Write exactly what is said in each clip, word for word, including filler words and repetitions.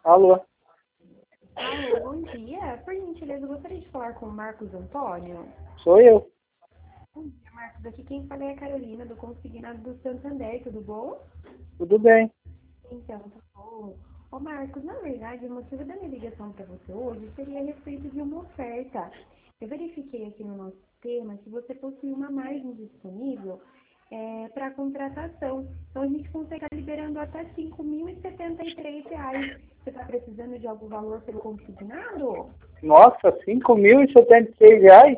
Alô? Alô, bom dia. Por gentileza, eu gostaria de falar com o Marcos Antônio. Sou eu. Bom dia, Marcos. Aqui quem fala é a Carolina, do Consignado do Santander. Tudo bom? Tudo bem. Então, tá bom. Ô, Marcos, na verdade, o motivo da minha ligação para você hoje seria a respeito de uma oferta. Eu verifiquei aqui no nosso sistema que você possui uma margem disponível é, para contratação. Então, a gente consegue estar liberando até cinco mil e setenta e três reais. Você está precisando de algum valor pelo consignado? Nossa, cinco mil e setenta e seis reais?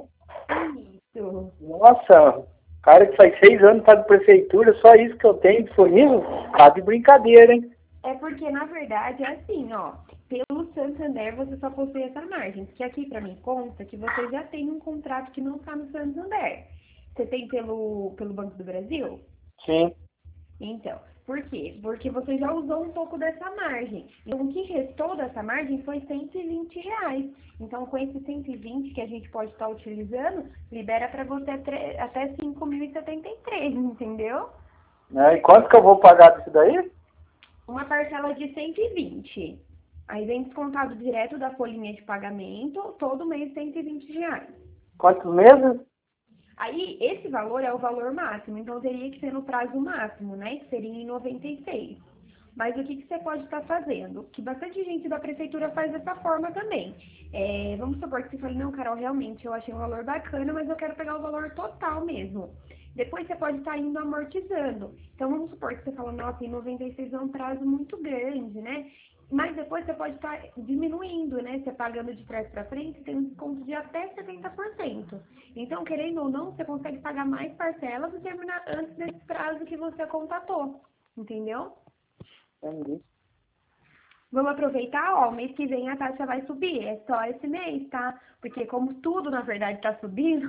Isso. Nossa, cara que faz seis anos tá de prefeitura, só isso que eu tenho disponível? Tá de brincadeira, hein? É porque, na verdade, é assim, ó. Pelo Santander, você só possui essa margem. Porque aqui, para mim, consta que você já tem um contrato que não está no Santander. Você tem pelo, pelo Banco do Brasil? Sim. Então, por quê? Porque você já usou um pouco dessa margem. Então, o que restou dessa margem foi cento e vinte reais. Então, com esse cento e vinte que a gente pode estar utilizando, libera para você até até cinco mil e setenta e três, entendeu? Né? E quanto que eu vou pagar disso daí? Uma parcela de cento e vinte. Aí vem descontado direto da folhinha de pagamento, todo mês cento e vinte reais. Quantos meses? Aí, esse valor é o valor máximo, então teria que ser no prazo máximo, né? Que seria em noventa e seis. Mas o que, que você pode estar fazendo? Que bastante gente da prefeitura faz dessa forma também. É, vamos supor que você fale, não, Carol, realmente eu achei um valor bacana, mas eu quero pegar o valor total mesmo. Depois você pode estar indo amortizando. Então vamos supor que você fala, nossa, em noventa e seis é um prazo muito grande, né? Mas depois você pode estar diminuindo, né? Você pagando de trás para frente, tem um desconto de até setenta por cento. Então, querendo ou não, você consegue pagar mais parcelas e terminar antes desse prazo que você contatou. Entendeu? Entendi. Vamos aproveitar, ó, mês que vem a taxa vai subir, é só esse mês, tá? Porque como tudo, na verdade, tá subindo,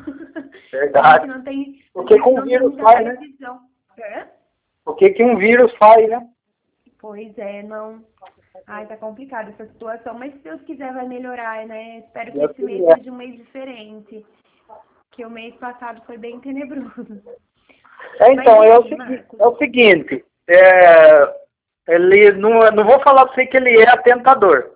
a gente Verdade. não tem, O a que que gente um não tem vírus muita faz, né? previsão. É? O que que um vírus faz, né? Pois é, não. Ai, tá complicada essa situação, mas se Deus quiser vai melhorar, né? Espero que Deus esse mês quiser. seja um mês diferente, que o mês passado foi bem tenebroso. É, Mas então, e é o, aí, segui- Marcos? é o seguinte, é, ele, não, não vou falar pra você que ele é atentador,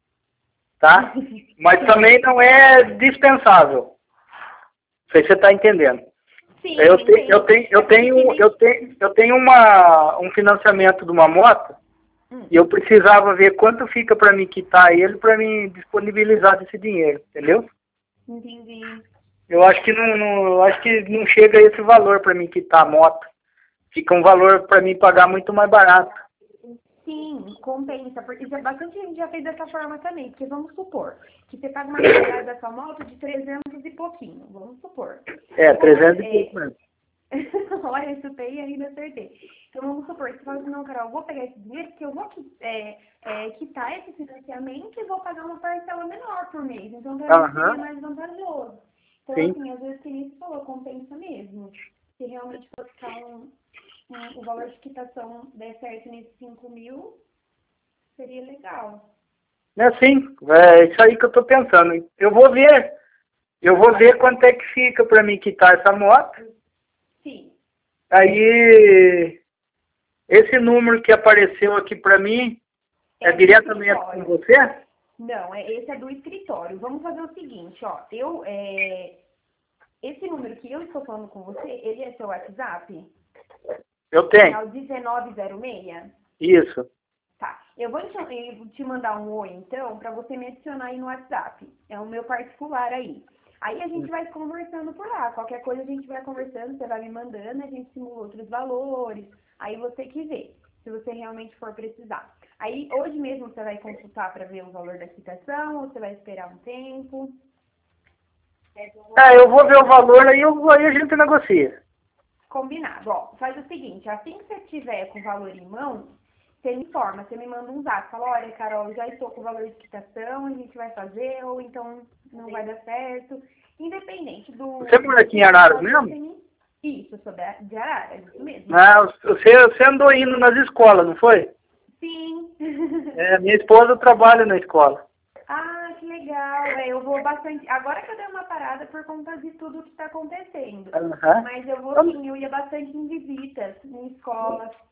tá? Mas também não é dispensável. Não sei se você está entendendo. Sim, Eu, eu te, eu entendo. tenho, É eu porque que tenho, nem... eu tenho, eu tenho uma, um financiamento de uma moto Hum, e eu precisava ver quanto fica para mim quitar ele para mim disponibilizar desse dinheiro, entendeu? entendi. Eu acho que não, não eu acho que não chega a esse valor para mim quitar a moto. Fica um valor para mim pagar muito mais barato. Sim, compensa, porque já, bastante gente já fez dessa forma também, porque vamos supor que você paga uma mensalidade da sua moto de trezentos e pouquinho, vamos supor. É, Como, trezentos e é, pouco mesmo. olha, chutei e ainda acertei. Então vamos supor que você fala assim, não, Carol, eu vou pegar esse dinheiro porque eu vou é, é, quitar esse financiamento e vou pagar uma parcela menor por mês, então pra mim seria Aham, mais vantajoso. Então sim. assim, às vezes que nem você falou, compensa mesmo. Se realmente for ficar um, um, o valor de quitação der certo nesses cinco mil, seria legal. É assim, é isso aí que eu tô pensando. Eu vou ver, eu vou ver quanto é que fica para mim quitar essa moto. Sim. Aí, esse número que apareceu aqui para mim é É do diretamente com escritório. você? Não, é, esse é do escritório. Vamos fazer o seguinte, ó. Eu, é, esse número que eu estou falando com você, ele é seu WhatsApp? Eu tenho. Final dezenove zero seis? Isso. Tá. Eu vou te, eu vou te mandar um oi, então, para você me adicionar aí no WhatsApp. É o meu particular aí. Aí a gente vai conversando por lá. Qualquer coisa a gente vai conversando, você vai me mandando, a gente simula outros valores. Aí você que vê, se você realmente for precisar. Aí hoje mesmo você vai consultar para ver o valor da quitação ou você vai esperar um tempo? Ah, eu vou ver o valor, aí, eu, aí a gente negocia. Combinado. Ó, faz o seguinte, assim que você tiver com o valor em mão, você me informa, você me manda um zap, fala, olha, Carol, já estou com o valor de quitação, a gente vai fazer, ou então não vai dar certo. Independente do, Você mora do aqui em que for, Araras pode mesmo? você me... Isso, sobre a, de Arara, isso mesmo. Não, você, você andou indo nas escolas, não foi? Sim. É, minha esposa trabalha na escola. Ah, que legal. É, eu vou bastante. Agora que eu dei uma parada por conta de tudo que está acontecendo. Aham. Mas eu vou Então, sim, eu ia bastante em visitas, em escolas.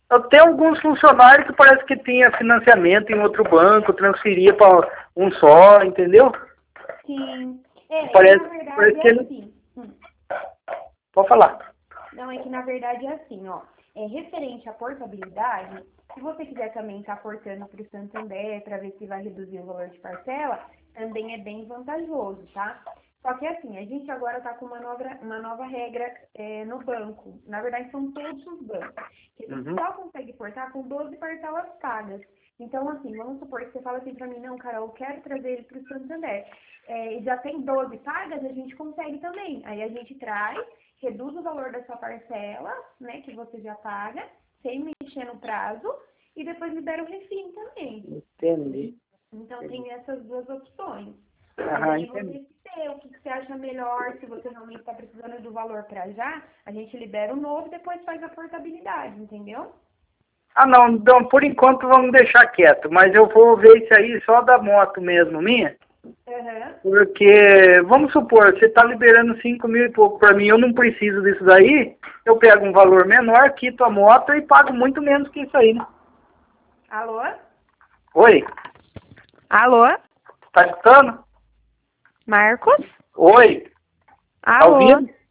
Eu tenho alguns funcionários que parece que tinha financiamento em outro banco, transferia para um só, entendeu? Sim. É, Parece, é que na verdade parece que é ele... assim. Hum. Pode falar. Não, é que na verdade é assim, ó. É referente à portabilidade, se você quiser também estar portando para o Santander para ver se vai reduzir o valor de parcela, também é bem vantajoso, tá? Só que assim, a gente agora está com uma nova, uma nova regra é, no banco. Na verdade, são todos os bancos. Que a gente Uhum. só consegue portar com doze parcelas pagas. Então, assim, vamos supor que você fala assim para mim, não, Carol, eu quero trazer ele para o Santander. É, e já tem doze pagas, a gente consegue também. Aí a gente traz, reduz o valor da sua parcela, né, que você já paga, sem mexer no prazo, e depois libera o refim também. Entendi. Então tem essas duas opções. Mas Aham, aí entendi. você vê o que que você acha melhor, se você realmente está precisando do valor para já, a gente libera o novo e depois faz a portabilidade, entendeu? Ah, não, então, por enquanto vamos deixar quieto, mas eu vou ver isso aí só da moto mesmo, minha. Aham. Porque, vamos supor, você está liberando cinco mil e pouco para mim, eu não preciso disso daí, eu pego um valor menor, quito a moto e pago muito menos que isso aí, né? Alô? Oi, Alô? tá escutando? Marcos? Oi, tá Alô? ouvindo?